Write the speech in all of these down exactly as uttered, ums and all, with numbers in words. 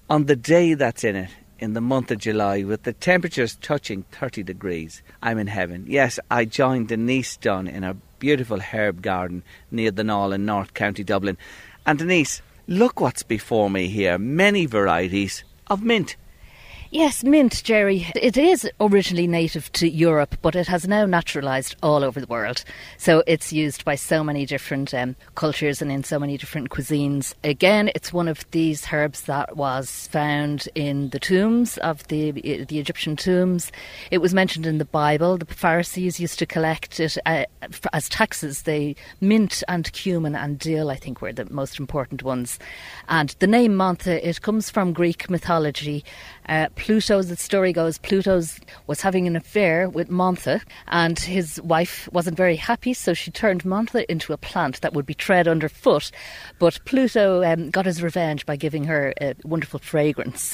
On the day that's in it, in the month of July, with the temperatures touching thirty degrees, I'm in heaven. Yes, I joined Denise Dunn in a beautiful herb garden near the Knoll in North County Dublin. And Denise, look what's before me here. Many varieties of mint. Yes, mint, Jerry. It is originally native to Europe, but it has now naturalised all over the world. So it's used by so many different um, cultures and in so many different cuisines. Again, it's one of these herbs that was found in the tombs of the the Egyptian tombs. It was mentioned in the Bible. The Pharisees used to collect it uh, as taxes. They mint and cumin and dill, I think, were the most important ones. And the name Menthe, it comes from Greek mythology. Uh, Pluto, the story goes, Pluto was having an affair with Menthe, and his wife wasn't very happy, so she turned Menthe into a plant that would be tread underfoot. But Pluto um, got his revenge by giving her a wonderful fragrance.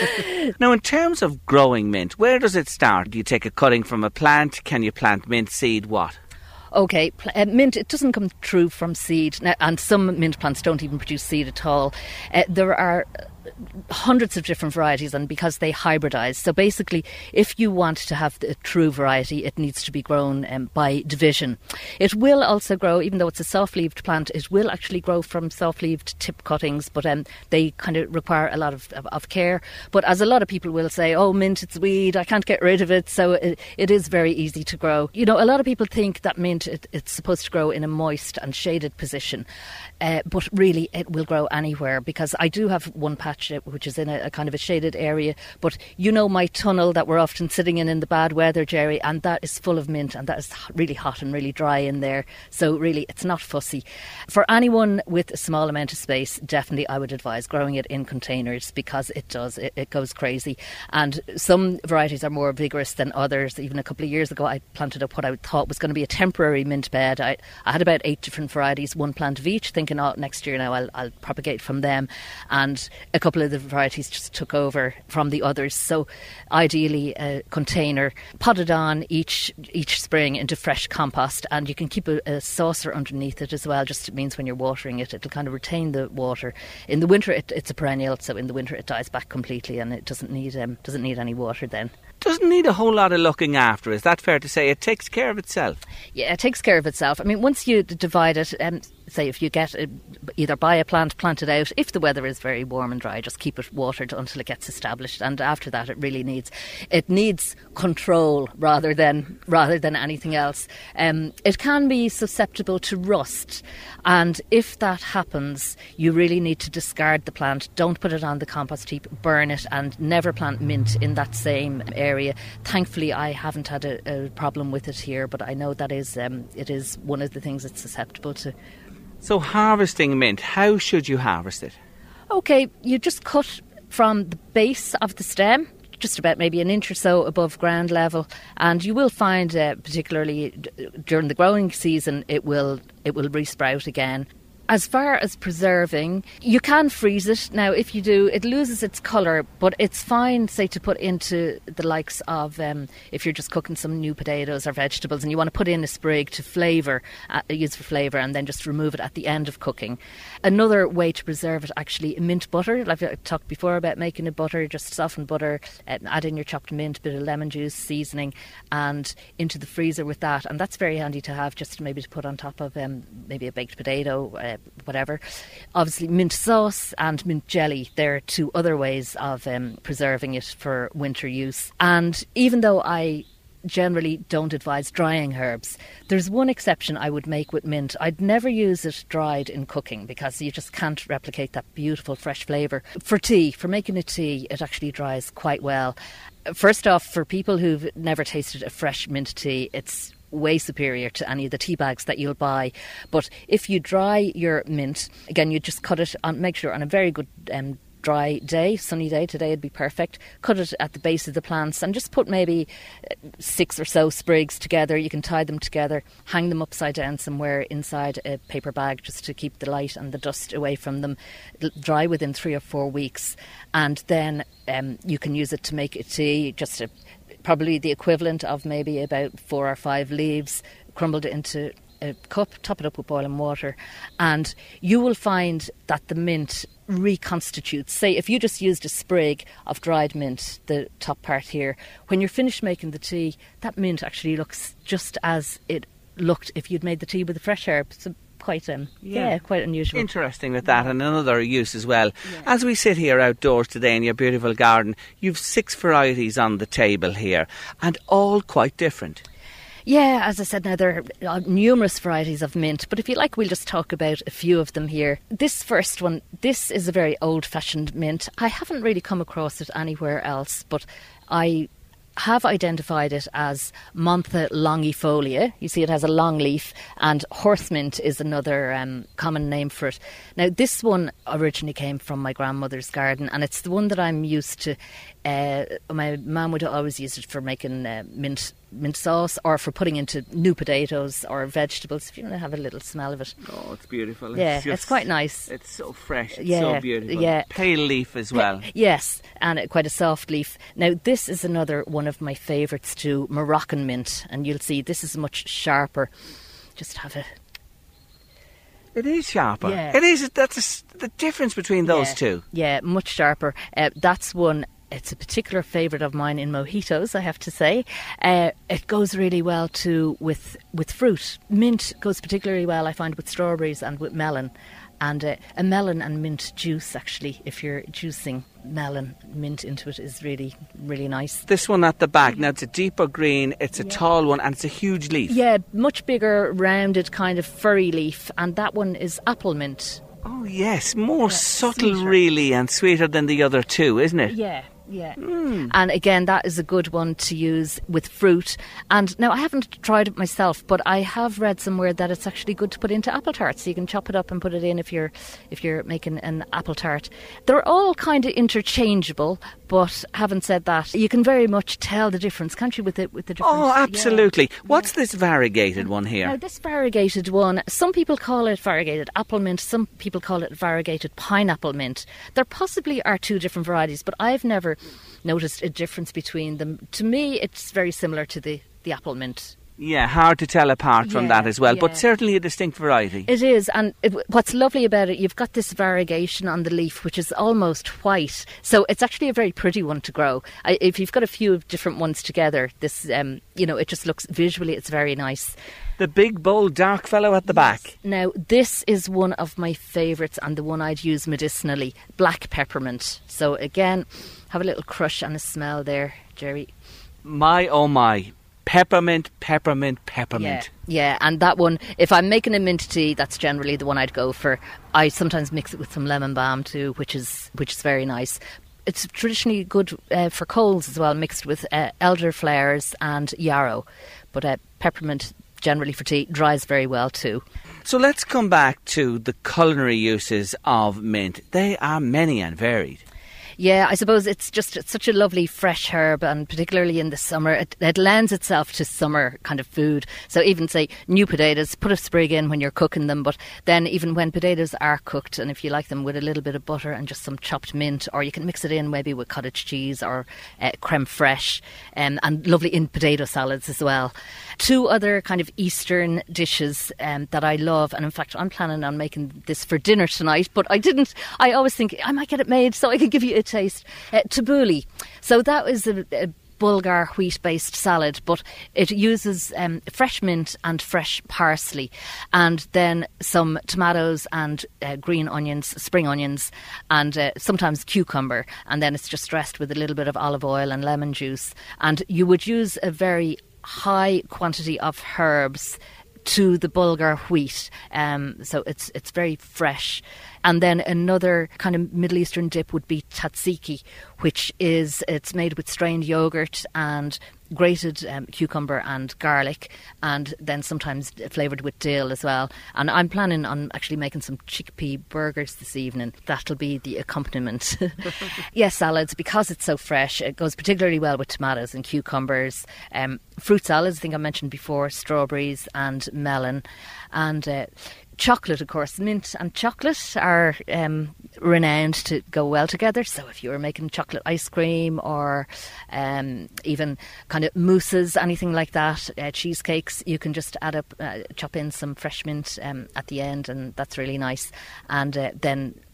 Now, in terms of growing mint, where does it start? Do you take a cutting from a plant? Can you plant mint seed? What? Okay, uh, mint, it doesn't come through from seed, now, and some mint plants don't even produce seed at all. Uh, there are hundreds of different varieties, and because they hybridise, so basically if you want to have a true variety, it needs to be grown um, by division. It will also grow, even though it's a soft-leaved plant, it will actually grow from soft-leaved tip cuttings, but um, they kind of require a lot of, of, of care. But as a lot of people will say, oh, mint, it's weed, I can't get rid of it, so it, it is very easy to grow. You know, a lot of people think that mint, it, it's supposed to grow in a moist and shaded position, uh, but really it will grow anywhere, because I do have one patch which is in a, a kind of a shaded area, but you know my tunnel that we're often sitting in in the bad weather, Jerry, and that is full of mint, and that is really hot and really dry in there, so really it's not fussy. For anyone with a small amount of space, definitely I would advise growing it in containers, because it does, it, it goes crazy, and some varieties are more vigorous than others. Even a couple of years ago I planted up what I thought was going to be a temporary mint bed. I, I had about eight different varieties, one plant of each, thinking, oh, next year now I'll, I'll propagate from them, and a couple of the varieties just took over from the others. So ideally a container potted on each each spring into fresh compost, and you can keep a, a saucer underneath it as well. Just it means when you're watering it, it'll kind of retain the water. In the winter it, it's a perennial, so in the winter it dies back completely, and it doesn't need um, doesn't need any water then. Doesn't need a whole lot of looking after, is that fair to say? It takes care of itself. Yeah, it takes care of itself. I mean, once you divide it, um, say if you get a, either buy a plant, plant it out. If the weather is very warm and dry, just keep it watered until it gets established, and after that it really needs it needs control rather than rather than anything else. Um, it can be susceptible to rust, and if that happens, you really need to discard the plant. Don't put it on the compost heap, burn it, and never plant mint in that same area. Area. Thankfully, I haven't had a, a problem with it here, but I know that is um, it is one of the things it's susceptible to. So harvesting mint, how should you harvest it? Okay, you just cut from the base of the stem, just about maybe an inch or so above ground level, and you will find, uh, particularly d- during the growing season, it will it will resprout again. As far as preserving, you can freeze it. Now, if you do, it loses its colour, but it's fine, say, to put into the likes of, um, if you're just cooking some new potatoes or vegetables and you want to put in a sprig to flavour, uh, use for flavour, and then just remove it at the end of cooking. Another way to preserve it, actually, mint butter. Like I talked before about making a butter, just soften butter, uh, add in your chopped mint, bit of lemon juice, seasoning, and into the freezer with that. And that's very handy to have, just maybe to put on top of um, maybe a baked potato, uh, whatever. Obviously mint sauce and mint jelly, they're two other ways of um, preserving it for winter use. And even though I generally don't advise drying herbs, there's one exception I would make with mint. I'd never use it dried in cooking, because you just can't replicate that beautiful fresh flavour. For tea, for making a tea, it actually dries quite well. First off, for people who've never tasted a fresh mint tea, it's way superior to any of the tea bags that you'll buy. But if you dry your mint, again, you just cut it on, make sure on a very good um, dry day, sunny day, today would be perfect. Cut it at the base of the plants and just put maybe six or so sprigs together. You can tie them together, hang them upside down somewhere inside a paper bag just to keep the light and the dust away from them. It'll dry within three or four weeks, and then um, you can use it to make a tea, just a probably the equivalent of maybe about four or five leaves, crumbled into a cup, top it up with boiling water, and you will find that the mint reconstitutes. Say if you just used a sprig of dried mint, the top part here, when you're finished making the tea, that mint actually looks just as it looked if you'd made the tea with the fresh herb. So quite um yeah. yeah quite unusual. Interesting with that, and another use as well. Yeah. As we sit here outdoors today in your beautiful garden, you've six varieties on the table here, and all quite different. Yeah, as I said, now there are numerous varieties of mint, but if you like, we'll just talk about a few of them here. This first one, this is a very old-fashioned mint. I haven't really come across it anywhere else, but I have identified it as Montha longifolia. You see it has a long leaf, and horse mint is another um, common name for it. Now this one originally came from my grandmother's garden, and it's the one that I'm used to. Uh, my mum would always use it for making uh, mint mint sauce, or for putting into new potatoes or vegetables, if you want to have a little smell of it. Oh, it's beautiful. Yeah, it's, just, it's quite nice. It's so fresh. It's yeah, so beautiful. Yeah. Pale leaf as well. Pa- yes, and uh, quite a soft leaf. Now, this is another one of my favourites too, Moroccan mint. And you'll see this is much sharper. Just have a... It is sharper. Yeah. It is. That's a, the difference between those yeah. two. Yeah, much sharper. Uh, that's one... It's a particular favourite of mine in mojitos, I have to say. Uh, it goes really well too with with fruit. Mint goes particularly well, I find, with strawberries and with melon. And uh, a melon and mint juice, actually, if you're juicing melon, mint into it is really, really nice. This one at the back, now it's a deeper green, it's a yeah. tall one, and it's a huge leaf. Yeah, much bigger, rounded, kind of furry leaf. And that one is apple mint. Oh, yes, more yeah, subtle, sweeter. really, and sweeter than the other two, isn't it? Yeah. Yeah, mm. and again, that is a good one to use with fruit. And now I haven't tried it myself, but I have read somewhere that it's actually good to put into apple tarts. So you can chop it up and put it in if you're if you're making an apple tart. They're all kind of interchangeable, but having said that, you can very much tell the difference, can't you, with the with the different? Oh, absolutely. Yeah. What's yeah. this variegated one here? Now, this variegated one, some people call it variegated apple mint, some people call it variegated pineapple mint. There possibly are two different varieties, but I've never noticed a difference between them. To me, it's very similar to the, the apple mint. Yeah, hard to tell apart from yeah, that as well, yeah. but certainly a distinct variety. It is, and it, what's lovely about it, you've got this variegation on the leaf, which is almost white. So it's actually a very pretty one to grow. I, if you've got a few different ones together, this, um, you know, it just looks, visually, it's very nice. The big, bold, dark fellow at the yes. back. Now, this is one of my favourites and the one I'd use medicinally, black peppermint. So again, have a little crush and a smell there, Jerry. My, oh my. Peppermint, peppermint, peppermint. Yeah, yeah, and that one, if I'm making a mint tea, that's generally the one I'd go for. I sometimes mix it with some lemon balm too, which is which is very nice. It's traditionally good uh, for colds as well, mixed with uh, elderflowers and yarrow. But uh, peppermint, generally for tea, dries very well too. So let's come back to the culinary uses of mint. They are many and varied. Yeah, I suppose it's just it's such a lovely fresh herb, and particularly in the summer, it, it lends itself to summer kind of food. So even, say, new potatoes, put a sprig in when you're cooking them, but then even when potatoes are cooked, and if you like them with a little bit of butter and just some chopped mint, or you can mix it in maybe with cottage cheese or uh, creme fraiche, um, and lovely in potato salads as well. Two other kind of Eastern dishes um, that I love, and in fact I'm planning on making this for dinner tonight, but I didn't, I always think I might get it made so I could give you a taste. Uh, tabbouleh. So that is a, a Bulgar wheat-based salad, but it uses um, fresh mint and fresh parsley, and then some tomatoes and uh, green onions, spring onions, and uh, sometimes cucumber, and then it's just dressed with a little bit of olive oil and lemon juice. And you would use a very high quantity of herbs to the Bulgar wheat, um, so it's it's very fresh. And then another kind of Middle Eastern dip would be tzatziki, which is, it's made with strained yogurt and grated um, cucumber and garlic, and then sometimes flavoured with dill as well. And I'm planning on actually making some chickpea burgers this evening. That'll be the accompaniment. Yes, salads, because it's so fresh, it goes particularly well with tomatoes and cucumbers. Um, fruit salads, I think I mentioned before, strawberries and melon. And uh, chocolate, of course. Mint and chocolate are um, renowned to go well together. So if you were making chocolate ice cream, or um, even kind of mousses, anything like that, uh, cheesecakes, you can just add up, uh, chop in some fresh mint um, at the end, and that's really nice. And uh, then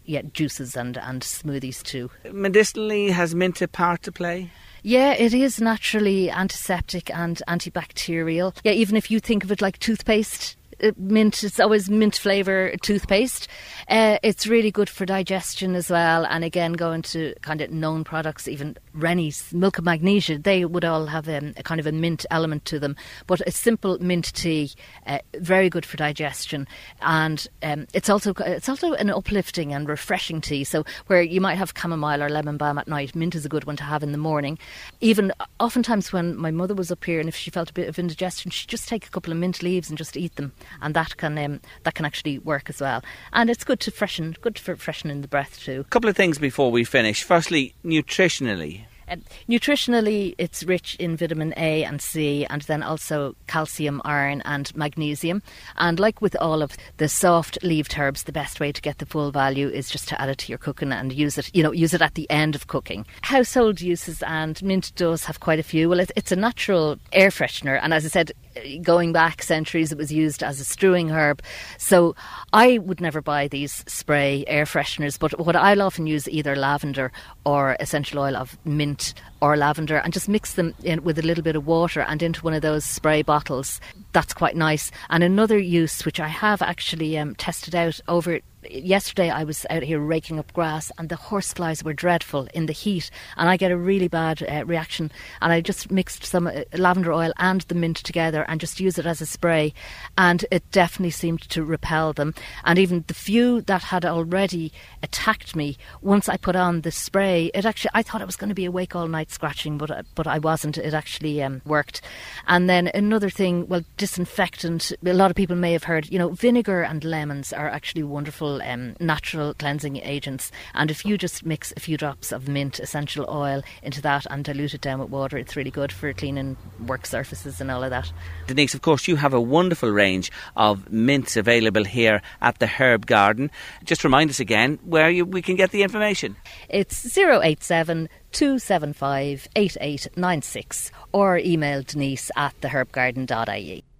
yeah, juices and, and smoothies too. Medicinally, has mint a part to play? Yeah, it is naturally antiseptic and antibacterial. Yeah, even if you think of it like toothpaste, mint, it's always mint flavour toothpaste. Uh, it's really good for digestion as well. And again, going to kind of known products, even Rennie's, Milk of Magnesia, they would all have um, a kind of a mint element to them. But a simple mint tea, uh, very good for digestion. And um, it's also it's also an uplifting and refreshing tea. So where you might have chamomile or lemon balm at night, mint is a good one to have in the morning. Even oftentimes when my mother was up here, and if she felt a bit of indigestion, she'd just take a couple of mint leaves and just eat them. And that can um, that can actually work as well. And it's good to freshen, good for freshening the breath too. A couple of things before we finish. Firstly, nutritionally. Um, nutritionally, it's rich in vitamin A and C, and then also calcium, iron and magnesium. And like with all of the soft leaved herbs, the best way to get the full value is just to add it to your cooking and use it, you know, use it at the end of cooking. Household uses, and mint does have quite a few. Well, it's a natural air freshener, and as I said, going back centuries, it was used as a strewing herb. So I would never buy these spray air fresheners, but what I'll often use either lavender or essential oil of mint or lavender and just mix them in with a little bit of water and into one of those spray bottles. That's quite nice. And another use, which I have actually um, tested out over yesterday, I was out here raking up grass and the horseflies were dreadful in the heat, and I get a really bad uh, reaction, and I just mixed some uh, lavender oil and the mint together and just use it as a spray, and it definitely seemed to repel them. And even the few that had already attacked me, once I put on the spray, it actually, I thought I was going to be awake all night scratching, but uh, but I wasn't. It actually um, worked. And then another thing, well, disinfectant, a lot of people may have heard, you know, vinegar and lemons are actually wonderful Um, natural cleansing agents, and if you just mix a few drops of mint essential oil into that and dilute it down with water, it's really good for cleaning work surfaces and all of that. Denise, of course, you have a wonderful range of mints available here at the Herb Garden. Just remind us again where you, we can get the information. It's zero eight seven two seven five eight eight nine six or email Denise at the herb garden dot I E.